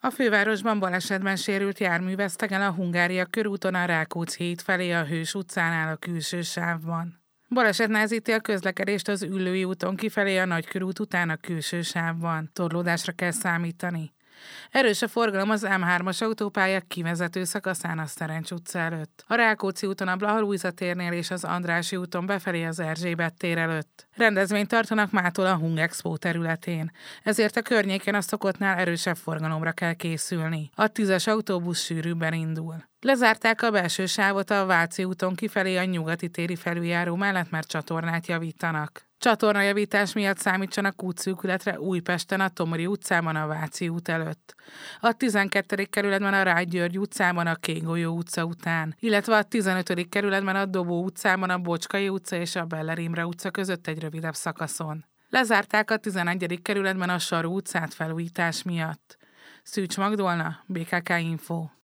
A fővárosban balesetben sérült jármű veszteg el a Hungária körúton a Rákóczi híd felé a Hős utcánál a külső sávban. Baleset nehezíti a közlekedést az Üllői úton kifelé a Nagykörút után a külső sávban. Torlódásra kell számítani. Erős a forgalom az M3-as autópálya kivezető szakaszán a Szerencs utca előtt. A Rákóczi úton a Blaha-Lujza térnél és az Andrássy úton befelé az Erzsébet tér előtt. Rendezvényt tartanak mától a Hungexpo területén, ezért a környéken a szokottnál erősebb forgalomra kell készülni. A 10-es autóbusz sűrűbben indul. Lezárták a belső sávot a Váci úton kifelé a Nyugati téri felüljáró mellett, mert csatornát javítanak. Csatornajavítás miatt számítsanak útszűkületre Újpesten a Tomori utcában a Váci út előtt. A 12. kerületben a Rágy György utcában a Kégolyó utca után, illetve a 15. kerületben a Dobó utcában a Bocskai utca és a Beller Imre utca között egy rövidebb szakaszon. Lezárták a 11. kerületben a Saru utcát felújítás miatt. Szűcs Magdolna, BKK Info.